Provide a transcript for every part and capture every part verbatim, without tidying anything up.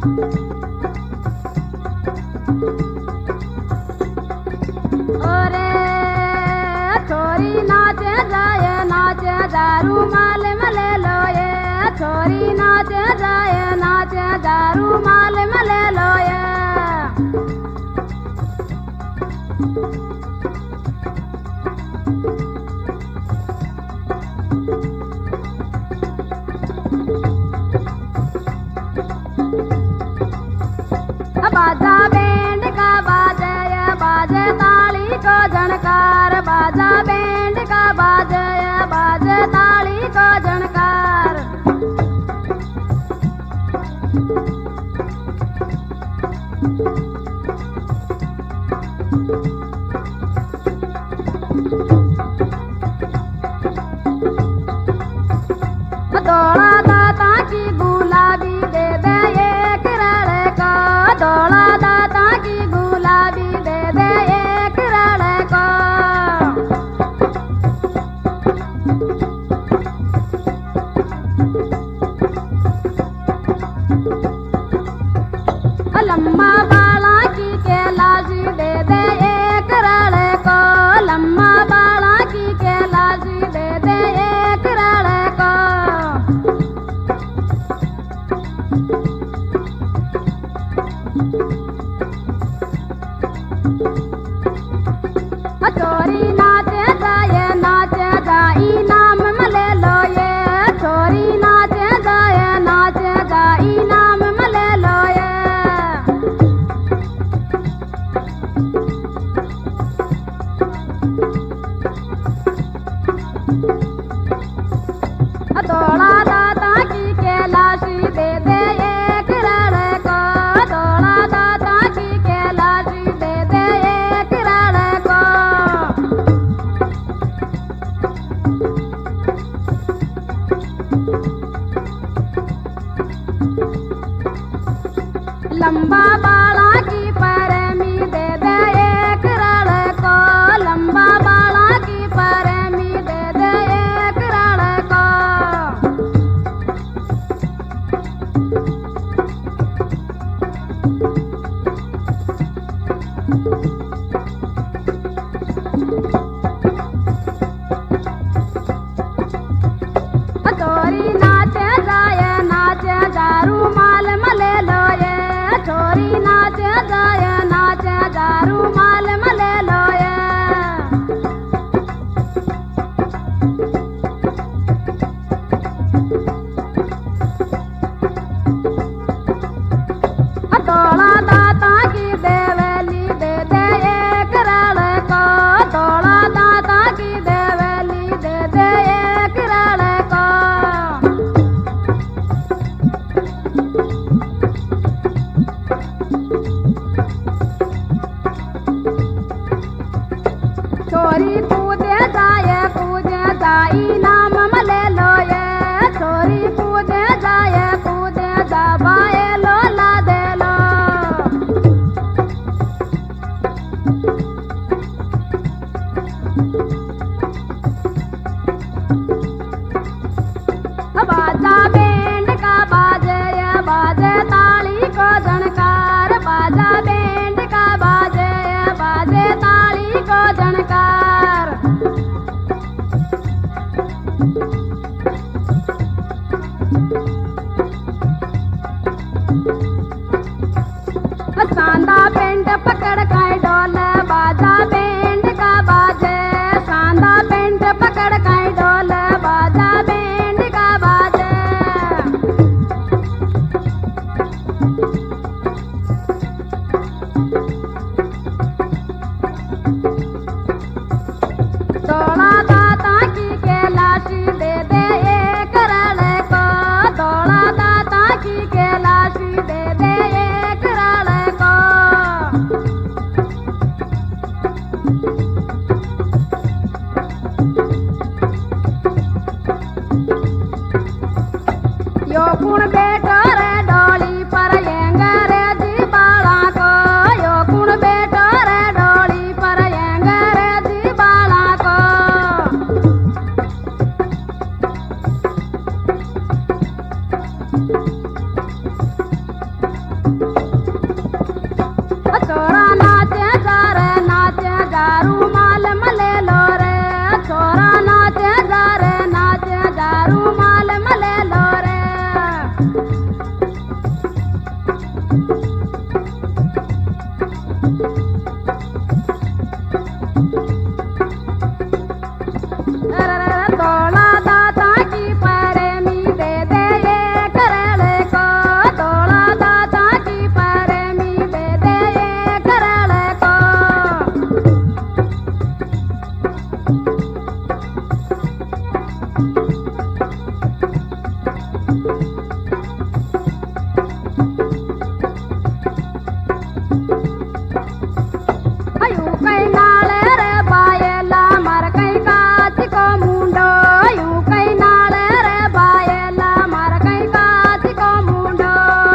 ओरे छोरी नाचे जाए नाचे दारू माल मले लो ये छोरी नाचे जाए नाचे दारू माल मले लो ये बाजा बैंड का बाजे बाजे ताली को झनकार बाजा बैंड का बाजे बाजे ताली को झनकार दौड़ा दाता की गुलाबी दे दे एक रड़े का दौड़ा दाता की गुलाबी दे दे एक रड़े को लम्मा बाला की कैलाशी दे दे एक रड़े को लम्मा बाला की कैलाशी दे दे एक रड़े को छोरी नाचे जाए नाचे जाई नाम मले लो ये छोरी नाचे जाए नाचे जाई नाम मले लो ये दौड़ा दाता की कैलाशी दे दे एक रड़े को दौड़ा दाता की कैलाशी दे दे एक रड़े को लंबा बाला की परमी दे दे एक रड़े को लंबा बाला की परमी दे दे एक रड़े को छोरी नाचे जाए नाचे दारू माल मले लो ये छोरी नाचे जाए नाचे दारू माल मले लो ये दौड़ा दाता की देवली दे दे एक रड़े को दौड़ा दाता की देवली दे दे एक रड़े को छोरी पूजे जाए पूजे जाई नाम मले लो ये छोरी पूजे जाए पूजे जाबाए लो ला दे लो बाजा बैंड का बाजे बाजे ताली को झनकार बाजा बैंड का बाजे बाजे ताली को झनकार सांदा पेंट पकड़ कर डोल बाजा बैंड का बाजे सांदा पेंट पकड़ कर डोल बाजा बैंड का बाजे दौड़ा दाता की कैलाशी दे दे एक रड़े को दौड़ा दाता की कैलाशी दे दे एक रड़े को यो गुण बेटो रे डोली पर अंग्रेजी बाला को यो गुण बेटो रे डोली पर अंग्रेजी बाला को रूमाल में ले लो रे। तोड़ा दाता की प्रेमी दे दे ये करले को, तोड़ा दाता की प्रेमी दे दे ये करले को। अयू कई नाले रे बायला मार कई काच को मुंडो, यूं कई नाले रे बायला मार कई काच को मुंडो।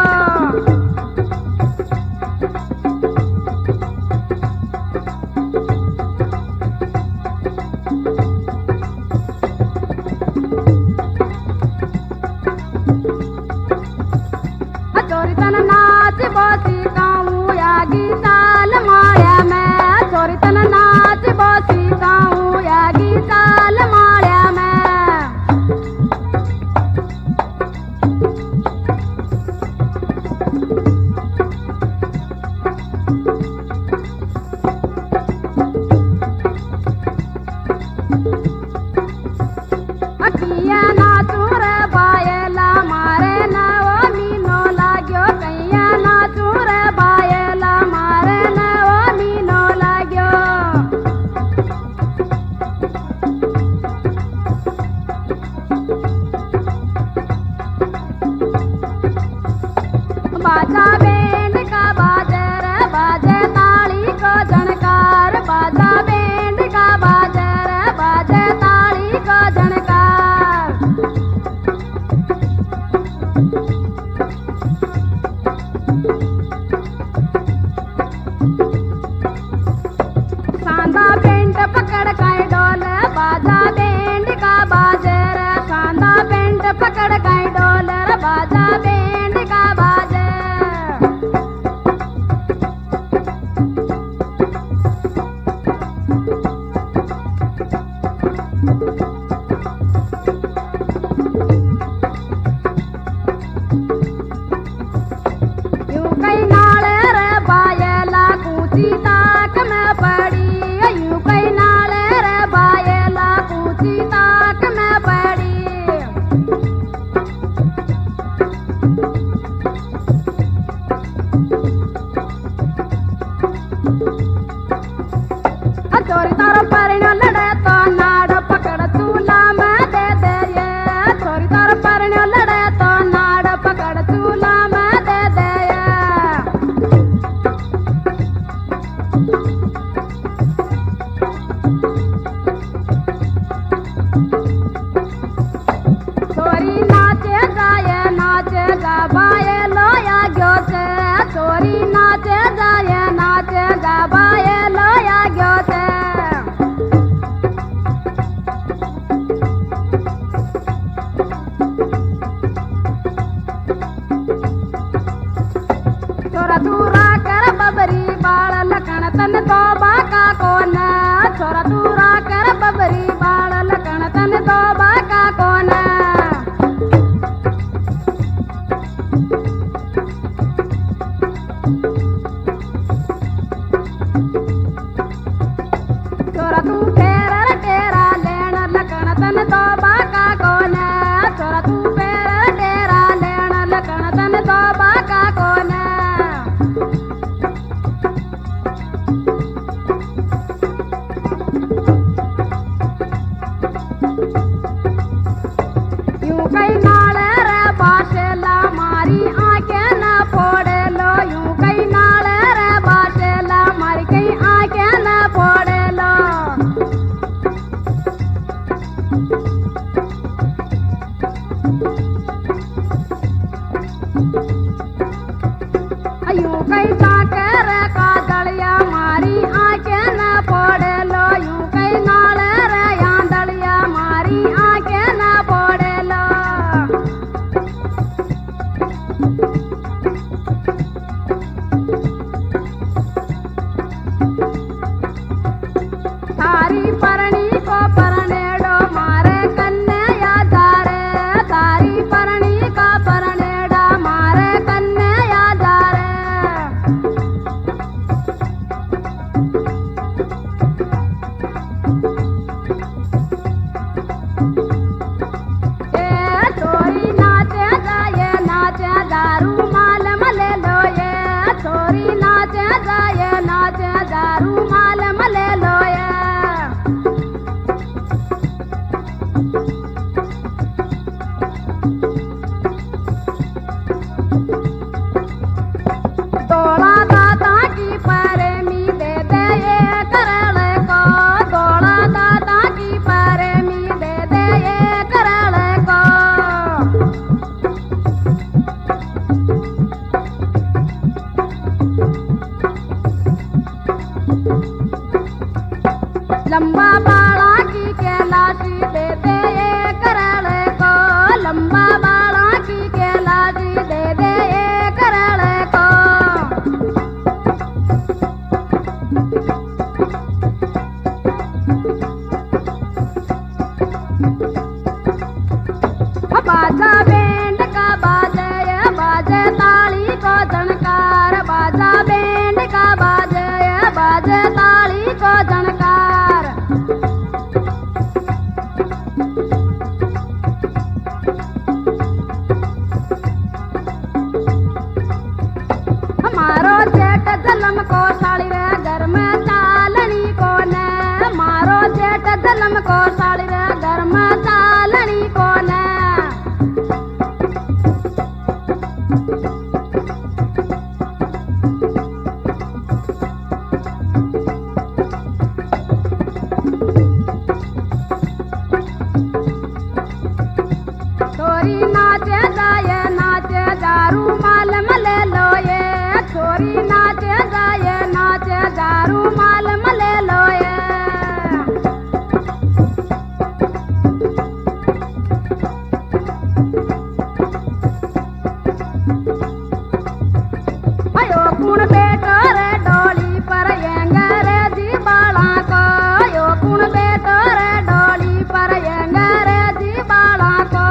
चोरी तन नाच बोसी गाऊं या गीताल माया में, चोरी तन नाच बोसी गाऊं या गीताल माया में। अकिया नाचू रे बायला मारे ना वो मीनो लाग्यो, कैया नाचू रे बायला मारे ना वो मीनो लाग्यो। बाजा बैंड का बाजर बाजे ताली को झनकार, बाजा बैंड का बाजर बाजे ताली को झनकार। सांदा पेंट पकड़ काई डोल बाजा बैंड का बाजर, सांदा पेंट पकड़ काई डोल बाजा बैंड का बाजर। यूं कई नाले रे बायला कूची ताक में पड़ी, यूं कई नाले रे बायला कूची ताक में पड़ी। चोरी तारो परिणो लड़े तो नाड़ पकड़ चूल्हा में दे दे ये, चोरी तारो परिणो लड़े तो नाड़ पकड़ चूल्हा में दे दे ये। चोरी नाचे जाए नाचे जा बाये लोया ग्यो से, चोरी नाचे जाए नाचे जा बाये लोया ग्यो से। छोरा दूरा कर बबरी बाल लखन तन तो बाका कोन, छोरा दूरा कर बबरी बाल लखन तन तो बाका कोन। छोरा तू फेर टेरा लेन लखन तन तो बाका कोन, छोरा तू फेर टेरा लेन लखन तन तो बाका कोन। यूं कई नाले रे बाशेला मारी आंखें न फोड़े लो, यूं कई नाले रे बाशेला मारी कई आंखें न फोड़े लो। यूं कई साकर का दलिया मारी आंखें न फोड़े लो, यूं कई नाले रे या दलिया मारी आंखें न फोड़े लो। थारी परणी को परनेडो मारे कन्या या जारे, दौड़ा दादा की परमी दे दे ये करल को, दौड़ा दादा की परमी दे दे ये करल को। लंबा बाड़ा की कैलाशी दे दे ये करल को, लंबा बाड़ा की कैलाशी दे दे ये करल को। बाजा बैंड का बाजे बाजे ताली को झनकार, बाजा बैंड का बाजे बाजे ताली को झनकार। हमारो जेठ जलम को साड़ी रे घर में चालनी को ने, मारो जेठ जलम को साड़ी रे घर में चालनी को ने। छोरी नाचे जाए नाचे दारू माल मले लो ये, छोरी नाचे जाए नाचे दारू माल मले लो ये। अयो कुण बेटो रे डोली पर अंग्रेजी बाला को, यो कुण बेटो रे डोली पर अंग्रेजी बाला को।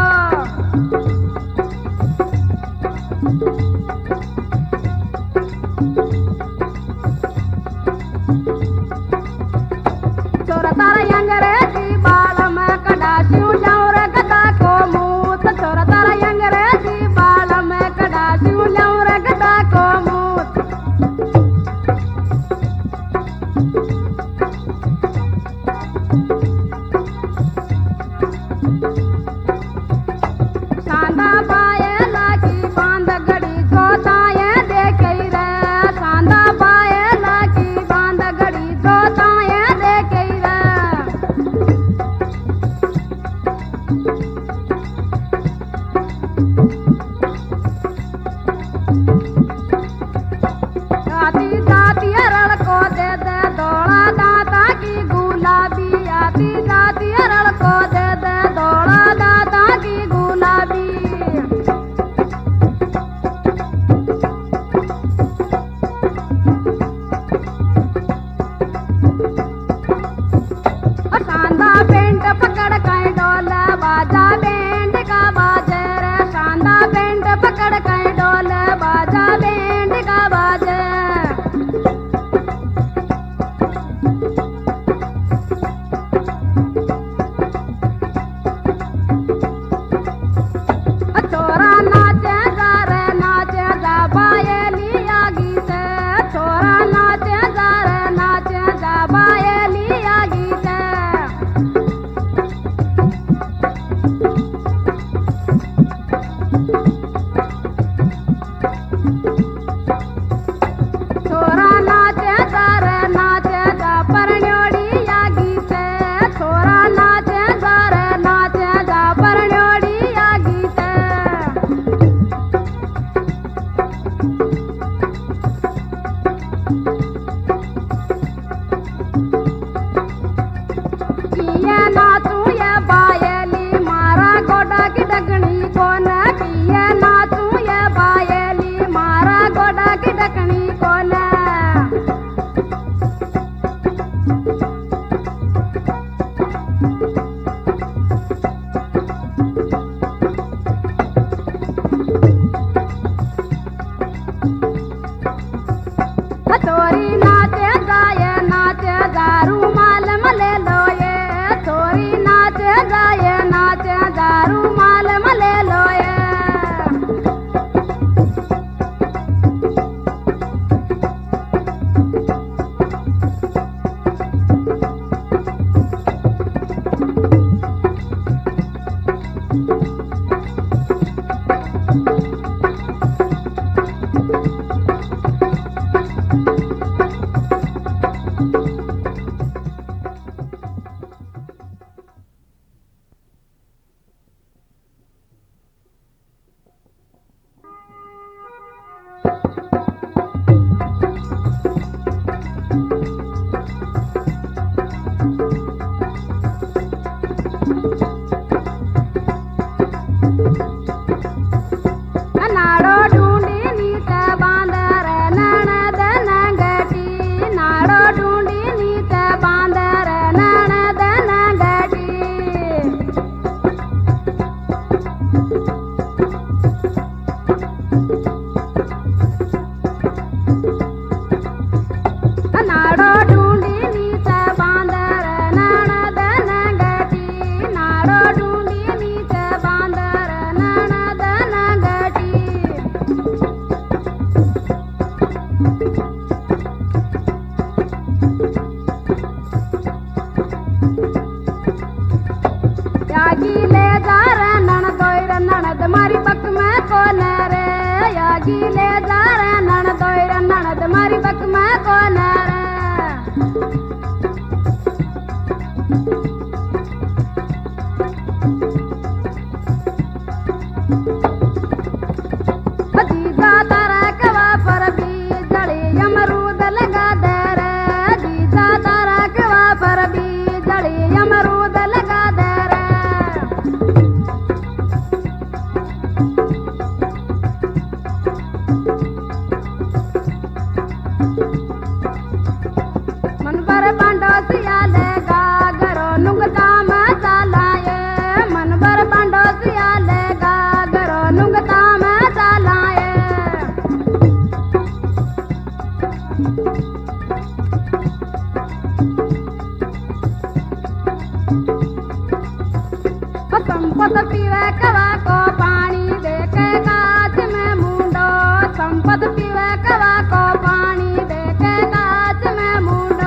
नाड़ो ढूंढी नीत बांदर ननद नंगटी नाड़ो ढूंढी नीत बांदर ननद नंगटी नाड़ो ढूंढी नीत बांदर ननद नंगटी नाड़ो ढूंढी नीत बांदर ननद नंगटी यागी ले जा रे ननदोयर ननद मारी बक में कोन रे यागी ले जा रे ननदोयर ननद मारी बक में कोन रे जीजा तारा कवा पर भी जड़ी अमरूद लगा दे रे जीजा तारा कवा पर भी जड़ी अमरूद लगा दे रे मन पर बांडो सियाले गागरो नुंगता मसालाए मन पर बांडो सियाले गागरो नुंगता मसालाए संपत पीवे कवा को पानी देके काच में मुंडो संपत पीवे कवा को पानी देके काच में मुंडो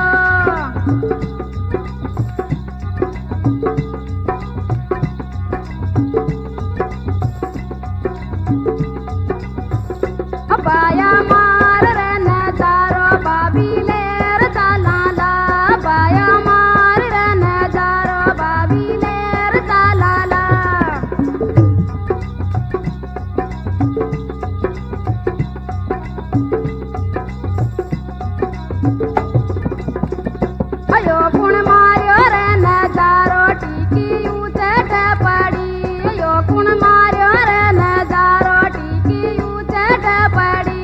बाया मार रे नजारो बाबी लेर चालाला बाया मार रे नजारो बाबी लेर चालाला अयो कुण मार्यो रे नजारो टीकी ऊंचे पड़ी अयो कुण मार्यो रे नजारो टीकी ऊंचे पड़ी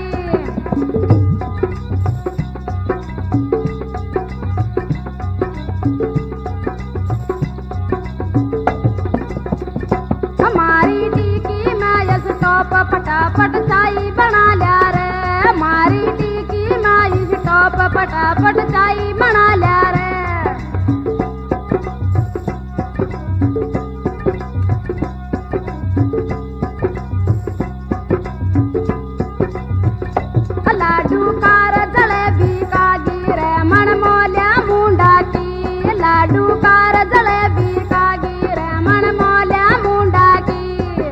हमारी टीकी में यस टॉप फटाफट चाई बना लिया रे हमारी टीकी में यस टॉप फटाफट चाई बना लिया रे लाडू कार जलेबी का गिरे मन मोल्या मुंडा की लाडू कार जलेबी का गिरे मन मोल्या मुंडा की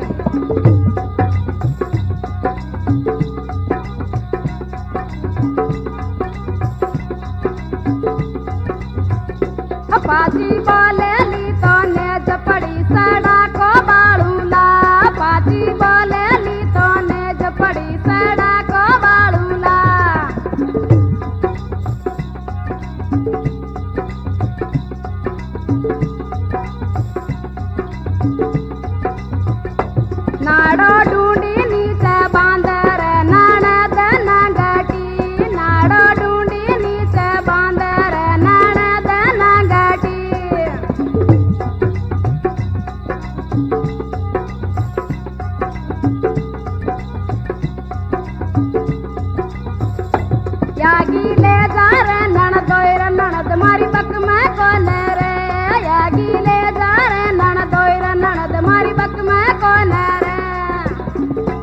पाची बोले ली तो नेज पड़ी सड़ा को बाड़ूला पाची बोले ली तो नेज पड़ी सड़ा को बाड़ूला नाड़ो ढूंढी नीचे बांदर ननद नंगटी नाड़ो ढूंढी नीचे बांदर ननद नंगटी यागी ले जा रे ननदोयर ननद मारी बक में कोन रे यागी ले जा रे ननदोयर ननद मारी बक में कोन रे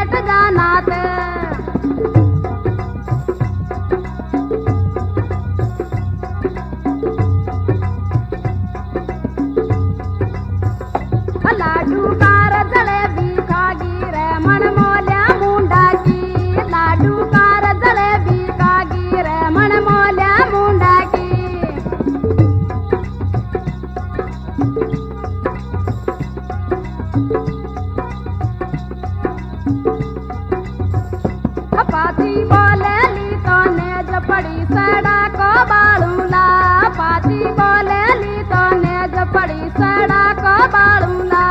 बैठ जाना ते लाडू कार जलेबी खागी रे मन मोल्या मुंडा की लाडू कार जलेबी खागी रे मन मोल्या मुंडा की पाती बोले ली तो नेज पड़ी सड़ा को बालूला पाती बोले ली तो नेज पड़ी सड़ा को बालूला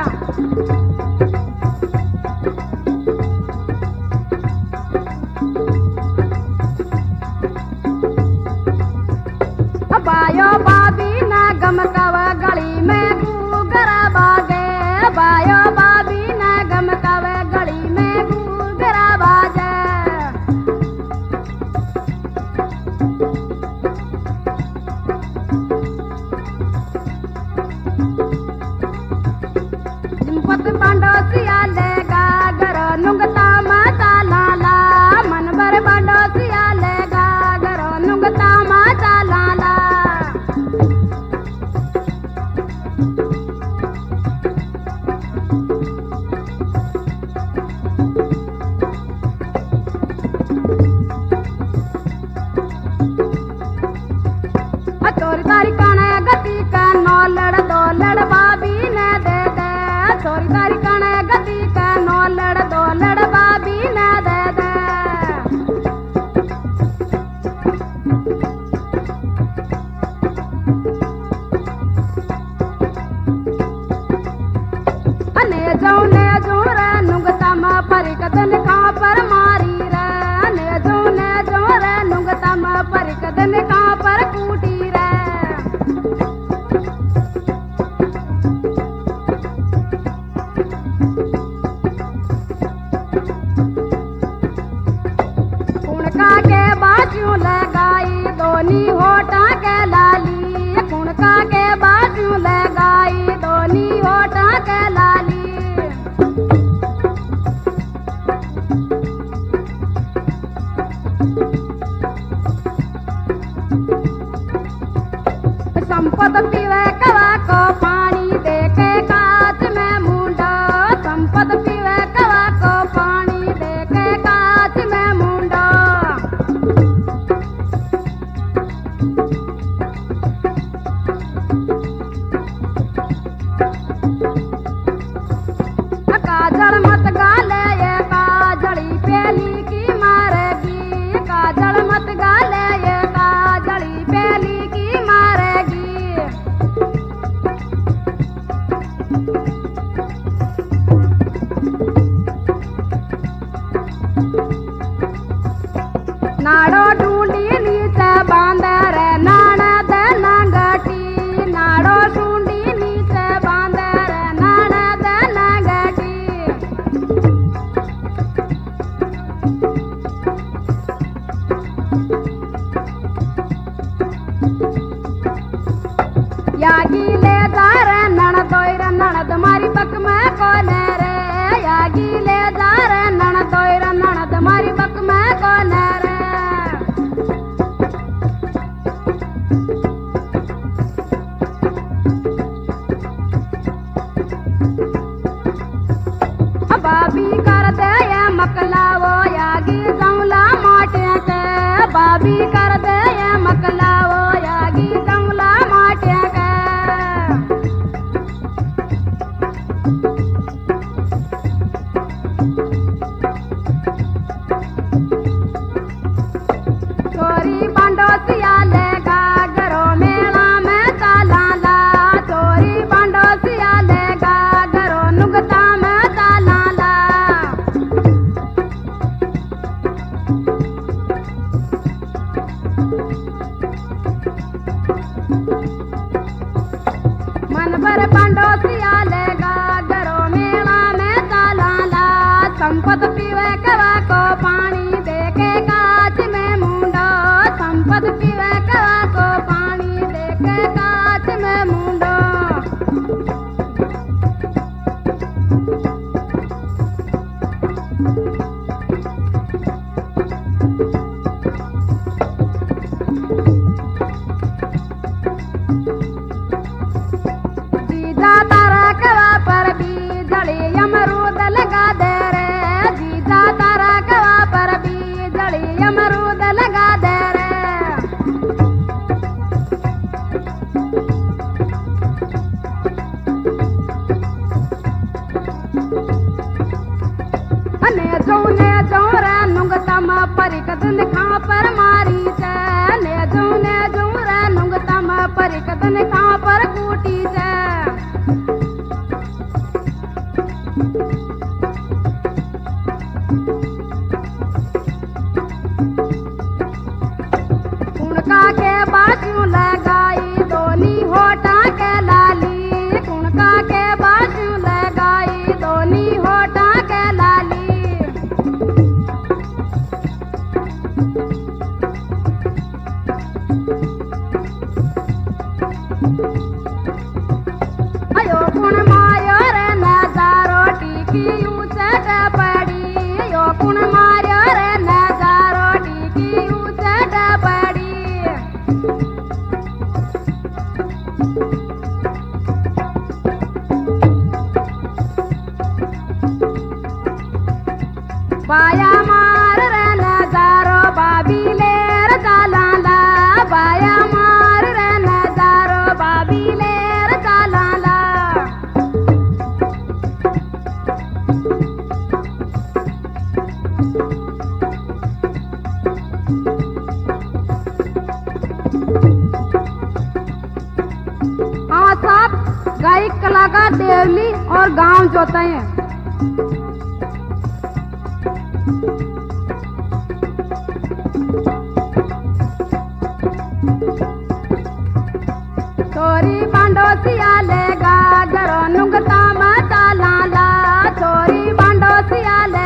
बायो बाबी ना गमकावा गली में गुगरा बागे बायो बाबी ना गमकावा गली में गुगरा बाजे पत बांडोसिया लेगा गरो नुंगता माता लाला मन भर बांडोसिया लेगा गरो नुंगता माता लाला चोरी तारी काने गति का नौ लड़ दो लड़ बाबी ने दे दे चोरी तारी काने गति का नौ लड़ दो लड़ बाबी ने दे दे अने जाऊं ने जाऊं रे नुंगता मा परिकदन का पर मारी रे अने जाऊं ने जाऊं रे नुंगता मा परिकदन का पर कूटी रे कुणका के बाजू लगाई दोनी होठा के लाली कुणका के बाजू लगाई दोनी होठा के लाली संपत पीवे कवा को पानी देके कांच में मुंडा संपत पीवे कवा को पानी देके कांच में मुंडा काजल मत गाले ये काजली पेली की मारेगी काजल मत गाले ये काजली पेली की मारेगी नाड़ो ढूंढी नीचे बांधे रे नानद नंगटी नाड़ो ढूंढी नीचे बांधे रे नानद नंगटी यागी ले जा रे ननदोयर ननद मारी बक में कोने रे यागी ले जा रे ननदोयर ननद मारी बक में कोने रे बाबी कर दे ये मकलावो यागी जंगला माटे के बाबी कर दे ये मकलावो यागी जंगला माटे के चोरी बांडोसिया लेगा घरों मेला में चाला ला चोरी बांडोसिया लेगा घरों नुगता में चाला ला मन भर बांडोसिया लेगा घरों मेला में चाला ला संपत पीवे कवा को पानी देके कांच में मुंडो संपत पीवे कवा को पानी देके कांच में मुंडो जीजा तारा कवा पर बीजड़ी अमरूद लगा दे रे, जीजा तारा कवा पर बीजड़ी अमरूद लगा दे रे। ने जौने जौरा नुंगतम परिकदन खा पर मारी से, ने जौने जौरा नुंगतम परिकदन खा पर कूटी से। कुणका के बाजू लगाई दोनी होटा के लाली, कुणका के बाजू लगाई दोनी होटा के लाली। अयो कुण मायो रे नजारो टीकी ऊंचट पड़ी, यो कुण मायो रे नजारो टीकी ऊंचट पड़ी। बाया मार रे नजारो बाबी लेर चालाला, बाया मार रे नजारो बाबी लेर चालाला। हाँ साहब, गाय कलाकार देवली और गांव जोते हैं। छोरी बांडोसिया लेगा गरो नुंगता मचा लाला, छोरी बांडोसिया ले